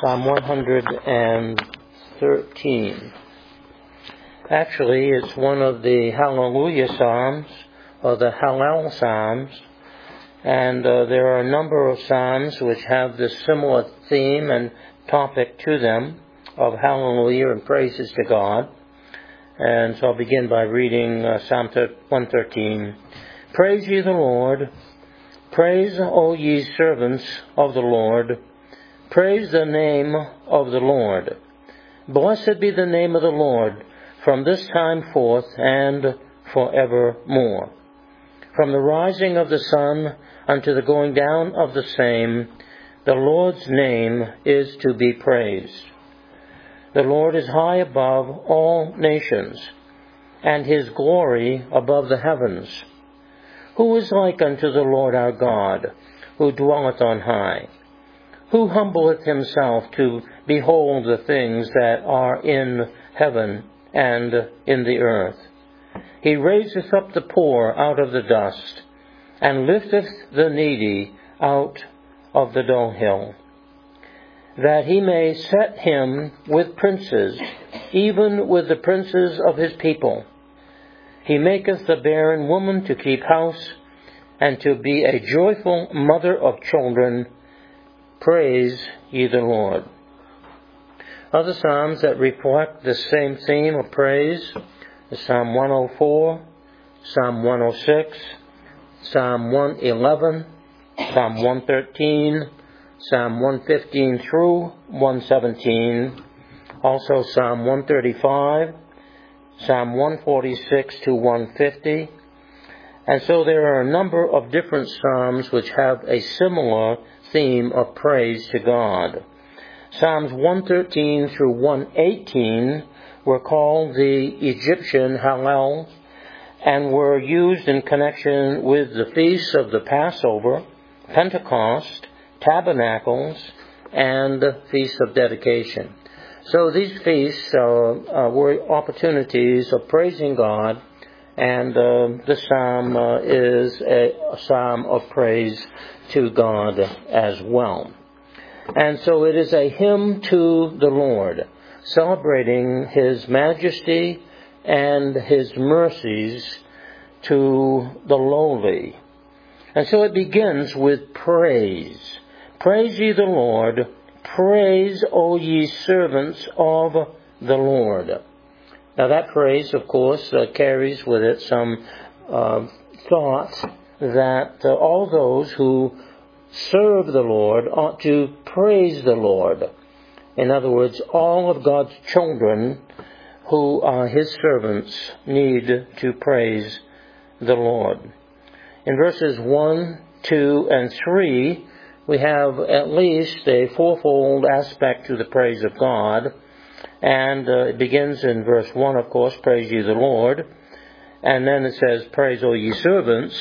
Psalm 113. Actually, it's one of the Hallelujah Psalms, or the Hallel Psalms, and there are a number of Psalms which have this similar theme and topic to them of hallelujah and praises to God. And so I'll begin by reading Psalm 113. Praise ye the Lord. Praise, O ye servants of the Lord. Praise the name of the Lord. Blessed be the name of the Lord from this time forth and forevermore. From the rising of the sun unto the going down of the same, the Lord's name is to be praised. The Lord is high above all nations, and his glory above the heavens. Who is like unto the Lord our God, who dwelleth on high? Who humbleth himself to behold the things that are in heaven and in the earth? He raiseth up the poor out of the dust, and lifteth the needy out of the dunghill, that he may set him with princes, even with the princes of his people. He maketh the barren woman to keep house, and to be a joyful mother of children. Praise ye the Lord. Other psalms that reflect the same theme of praise is Psalm 104, Psalm 106, Psalm 111, Psalm 113, Psalm 115 through 117, also Psalm 135, Psalm 146 to 150. And so there are a number of different psalms which have a similar theme of praise to God. Psalms 113 through 118 were called the Egyptian Hallel and were used in connection with the feasts of the Passover, Pentecost, Tabernacles, and the Feast of Dedication. So these feasts were opportunities of praising God, and the psalm is a psalm of praise to God as well. And so it is a hymn to the Lord, celebrating His majesty and His mercies to the lowly. And so it begins with praise. Praise ye the Lord. Praise, O ye servants of the Lord. Now that praise, of course, carries with it some thought that all those who serve the Lord ought to praise the Lord. In other words, all of God's children who are His servants need to praise the Lord. In verses 1, 2, and 3, we have at least a fourfold aspect to the praise of God. And it begins in verse 1, of course, praise ye the Lord. And then it says, praise, O ye servants.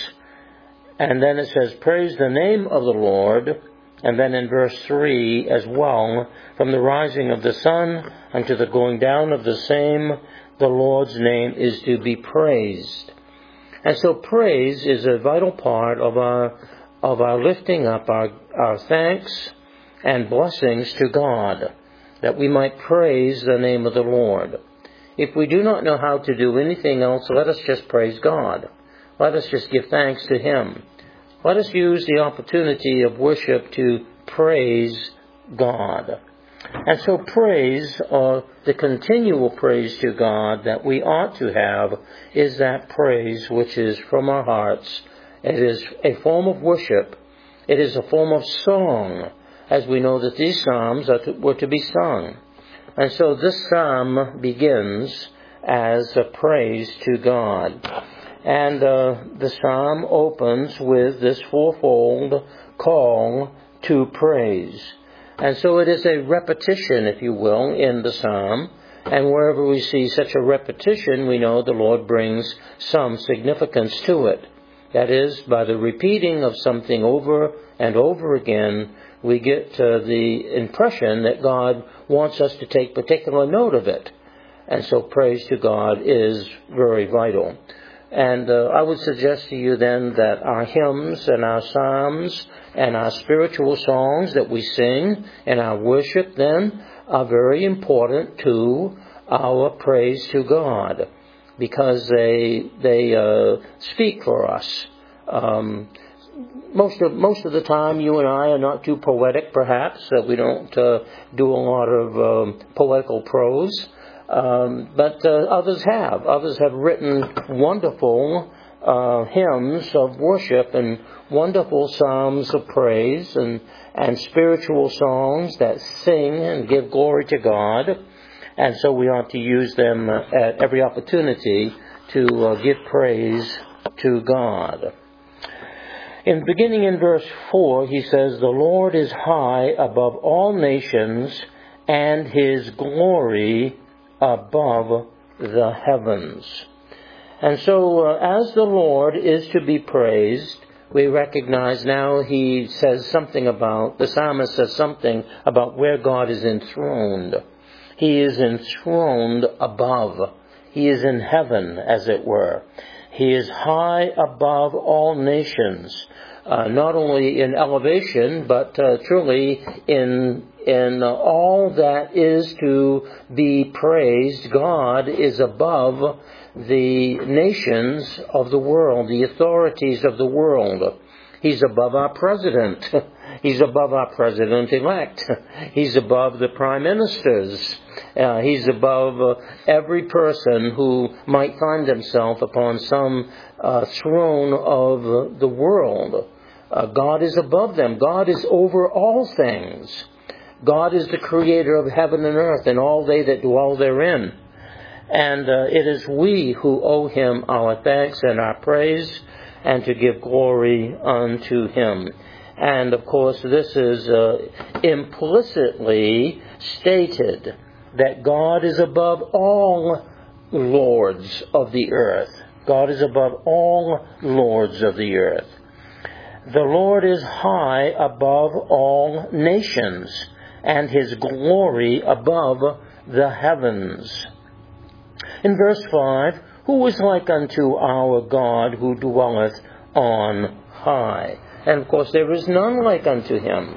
And then it says, praise the name of the Lord. And then in verse 3 as well, from the rising of the sun unto the going down of the same, the Lord's name is to be praised. And so praise is a vital part of our lifting up our thanks and blessings to God, that we might praise the name of the Lord. If we do not know how to do anything else, let us just praise God. Let us just give thanks to Him. Let us use the opportunity of worship to praise God. And so praise, or the continual praise to God that we ought to have, is that praise which is from our hearts. It is a form of worship. It is a form of song, as we know that these psalms were to be sung. And so this psalm begins as a praise to God. And the psalm opens with this fourfold call to praise. And so it is a repetition, if you will, in the psalm. And wherever we see such a repetition, we know the Lord brings some significance to it. That is, by the repeating of something over and over again, we get the impression that God wants us to take particular note of it. And so praise to God is very vital. And I would suggest to you then that our hymns and our psalms and our spiritual songs that we sing and our worship then are very important to our praise to God, because they speak for us. Most of the time, you and I are not too poetic, perhaps. We don't do a lot of poetical prose. But others have. Others have written wonderful hymns of worship and wonderful psalms of praise and spiritual songs that sing and give glory to God. And so we ought to use them at every opportunity to give praise to God. Beginning in verse 4, he says, "The Lord is high above all nations, and His glory above the heavens." And so, as the Lord is to be praised, we recognize now he says something about, the psalmist says something about where God is enthroned. He is enthroned above. He is in heaven, as it were. He is high above all nations, not only in elevation, but truly in all that is to be praised. God is above the nations of the world, the authorities of the world. He's above our president. He's above our president-elect. He's above the prime ministers. He's above every person who might find himself upon some throne of the world. God is above them. God is over all things. God is the creator of heaven and earth and all they that dwell therein. And it is we who owe Him our thanks and our praise, and to give glory unto Him. And of course, this is implicitly stated that God is above all lords of the earth. God is above all lords of the earth. The Lord is high above all nations, and His glory above the heavens. In verse 5, "Who is like unto our God, who dwelleth on high?" And of course, there is none like unto Him.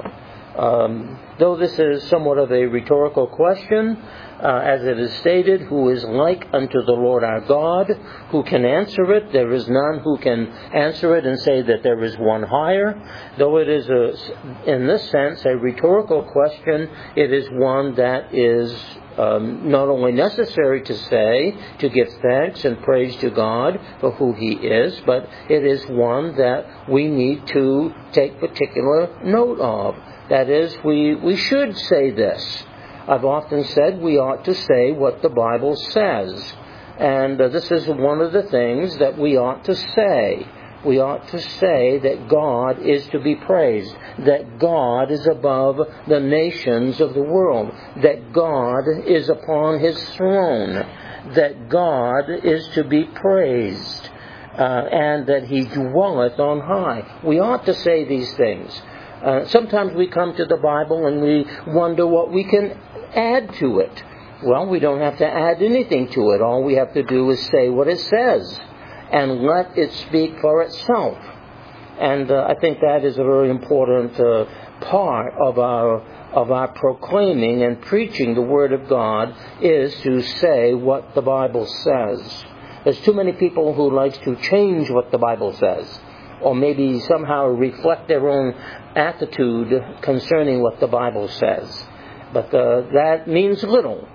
Though this is somewhat of a rhetorical question, as it is stated, who is like unto the Lord our God? Who can answer it? There is none who can answer it and say that there is one higher. Though it is, in this sense, a rhetorical question, it is one that is not only necessary to say, to give thanks and praise to God for who He is, but it is one that we need to take particular note of. That is, we should say this. I've often said we ought to say what the Bible says. And this is one of the things that we ought to say. We ought to say that God is to be praised, that God is above the nations of the world, that God is upon His throne, that God is to be praised, and that He dwelleth on high. We ought to say these things. Sometimes we come to the Bible and we wonder what we can add to it. Well, we don't have to add anything to it. All we have to do is say what it says and let it speak for itself. And I think that is a very important part of our proclaiming and preaching the Word of God, is to say what the Bible says. There's too many people who like to change what the Bible says, or maybe somehow reflect their own attitude concerning what the Bible says. But that means little.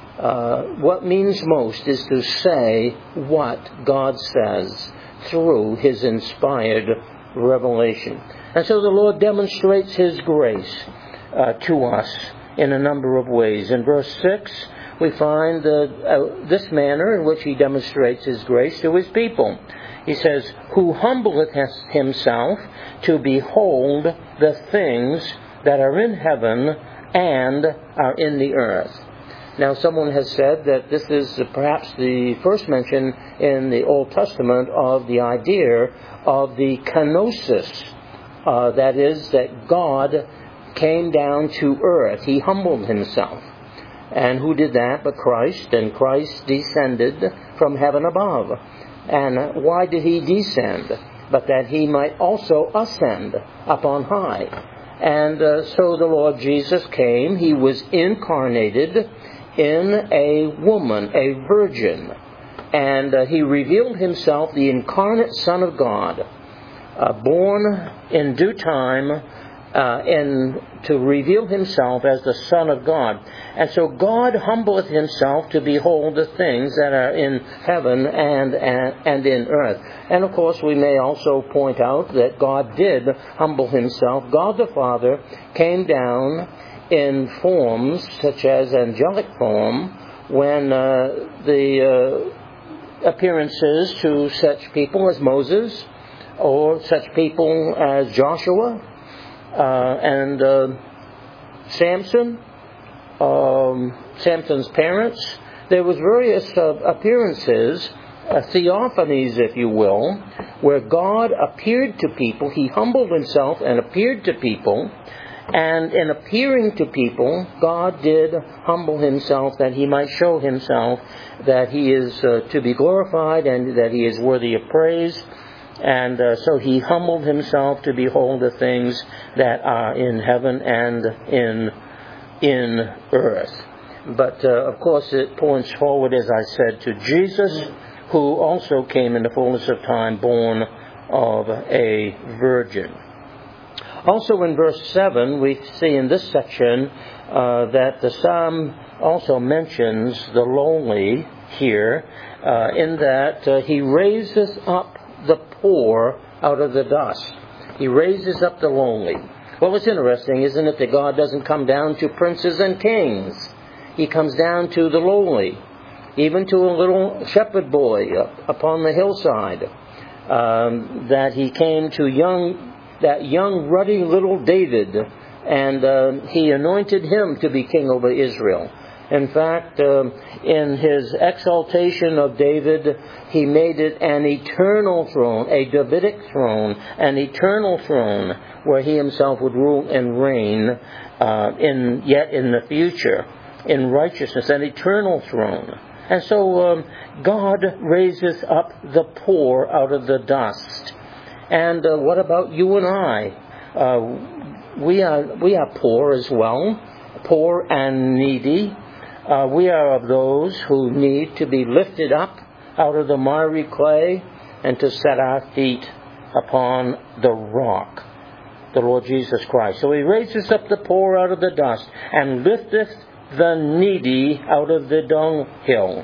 What means most is to say what God says through His inspired revelation. And so the Lord demonstrates His grace to us in a number of ways. In verse 6, we find this manner in which He demonstrates His grace to His people. He says, "Who humbleth Himself to behold the things that are in heaven and are in the earth." Now, someone has said that this is perhaps the first mention in the Old Testament of the idea of the kenosis. That is, that God came down to earth. He humbled Himself. And who did that but Christ? And Christ descended from heaven above. And why did he descend? But that he might also ascend up on high. And so the Lord Jesus came. He was incarnated in a woman, a virgin. And he revealed himself, the incarnate Son of God, born in due time, to reveal himself as the Son of God. And so God humbleth himself to behold the things that are in heaven and in earth. And of course we may also point out that God did humble himself. God the Father came down in forms such as angelic form when the appearances to such people as Moses or such people as Joshua and Samson, Samson's parents. There was various appearances, theophanies, if you will, where God appeared to people. He humbled himself and appeared to people. And in appearing to people, God did humble himself that he might show himself that he is to be glorified and that he is worthy of praise. And so he humbled himself to behold the things that are in heaven and in earth. But of course it points forward, as I said, to Jesus, who also came in the fullness of time, born of a virgin. Also in verse 7, we see in this section that the psalm also mentions the lowly here, in that he raises up the poor out of the dust. He raises up the lowly. Well, it's interesting, isn't it, that God doesn't come down to princes and kings. He comes down to the lowly, even to a little shepherd boy upon the hillside, that he came to that young, ruddy little David, and he anointed him to be king over Israel. In fact, in his exaltation of David, he made it an eternal throne, a Davidic throne, an eternal throne, where he himself would rule and reign yet in the future, in righteousness, an eternal throne. And so God raises up the poor out of the dust. And what about you and I? We are poor as well, poor and needy. We are of those who need to be lifted up out of the miry clay and to set our feet upon the rock, the Lord Jesus Christ. So he raises up the poor out of the dust and lifteth the needy out of the dunghill.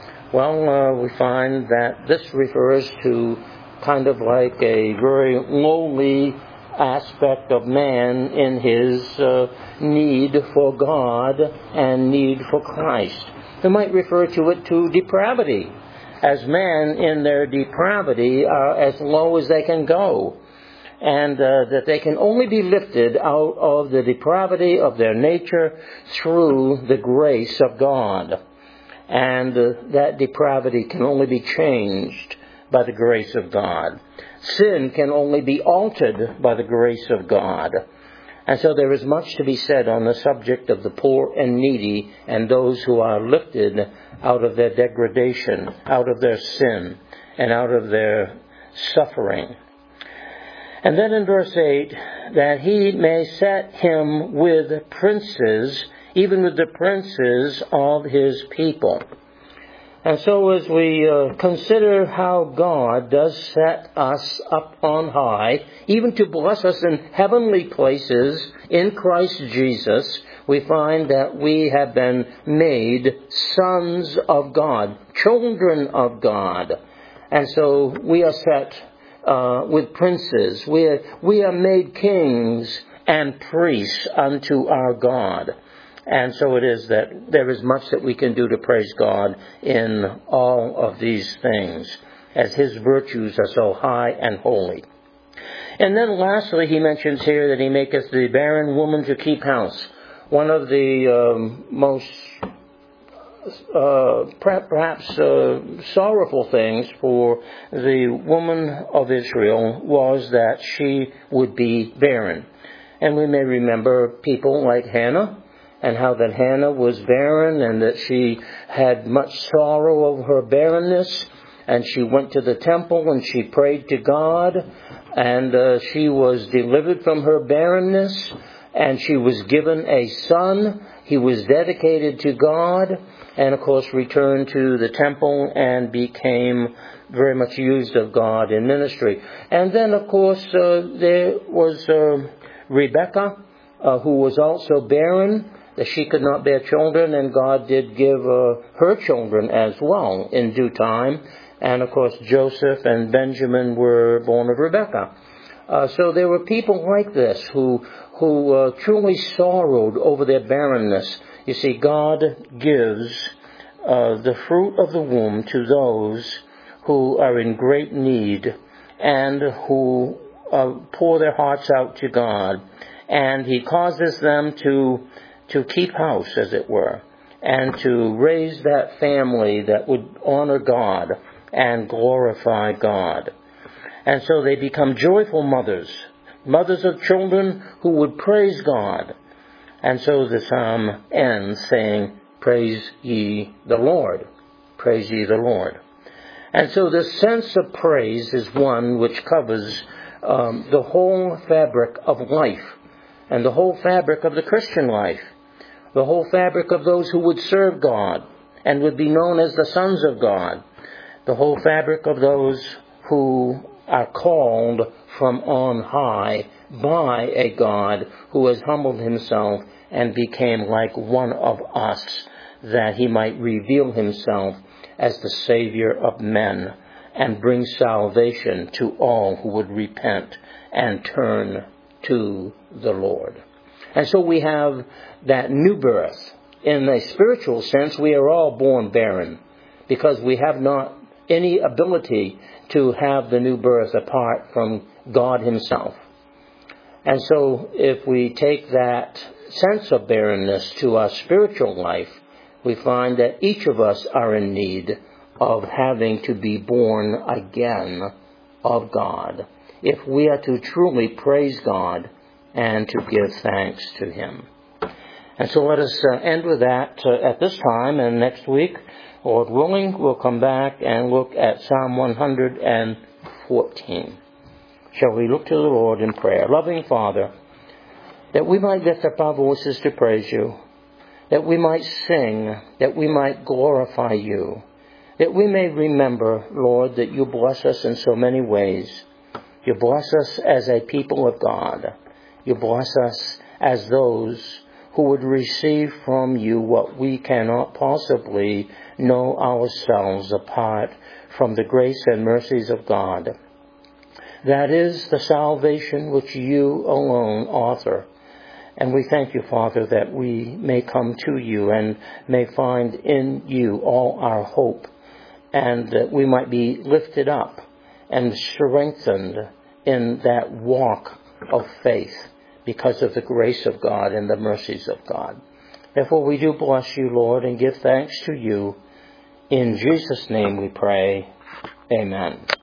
Well, we find that this refers to kind of like a very lowly aspect of man in his need for God and need for Christ. We might refer to it to depravity, as men in their depravity are as low as they can go, and that they can only be lifted out of the depravity of their nature through the grace of God. And that depravity can only be changed by the grace of God. Sin can only be altered by the grace of God. And so there is much to be said on the subject of the poor and needy and those who are lifted out of their degradation, out of their sin, and out of their suffering. And then in verse 8, that he may set him with princes, even with the princes of his people. And so as we consider how God does set us up on high, even to bless us in heavenly places in Christ Jesus, we find that we have been made sons of God, children of God. And so we are set with princes. We are made kings and priests unto our God. And so it is that there is much that we can do to praise God in all of these things, as his virtues are so high and holy. And then lastly, he mentions here that he maketh the barren woman to keep house. One of the most perhaps sorrowful things for the woman of Israel was that she would be barren. And we may remember people like Hannah, and how that Hannah was barren and that she had much sorrow over her barrenness. and she went to the temple and she prayed to God, and she was delivered from her barrenness, and she was given a son. He was dedicated to God, and of course returned to the temple and became very much used of God in ministry. And then of course there was Rebecca, who was also barren, that she could not bear children, and God did give her children as well in due time. And of course Joseph and Benjamin were born of Rebecca. So there were people like this who truly sorrowed over their barrenness. You see, God gives the fruit of the womb to those who are in great need and who pour their hearts out to God. And He causes them to keep house, as it were, and to raise that family that would honor God and glorify God. And so they become joyful mothers of children who would praise God. And so the psalm ends saying, "Praise ye the Lord. Praise ye the Lord." And so the sense of praise is one which covers the whole fabric of life, and the whole fabric of the Christian life, the whole fabric of those who would serve God and would be known as the sons of God, the whole fabric of those who are called from on high by a God who has humbled Himself and became like one of us, that He might reveal Himself as the Savior of men and bring salvation to all who would repent and turn to the Lord. And so we have that new birth. In a spiritual sense, we are all born barren because we have not any ability to have the new birth apart from God Himself. And so if we take that sense of barrenness to our spiritual life, we find that each of us are in need of having to be born again of God, if we are to truly praise God and to give thanks to Him. And so let us end with that at this time, and next week, Lord willing, we'll come back and look at Psalm 114. Shall we look to the Lord in prayer? Loving Father, that we might lift up our voices to praise You, that we might sing, that we might glorify You, that we may remember, Lord, that You bless us in so many ways. You bless us as a people of God. You bless us as those who would receive from You what we cannot possibly know ourselves apart from the grace and mercies of God. That is the salvation which You alone author. And we thank You, Father, that we may come to You and may find in You all our hope, and that we might be lifted up and strengthened in that walk of faith because of the grace of God and the mercies of God. Therefore we do bless You, Lord, and give thanks to You. In Jesus' name we pray. Amen.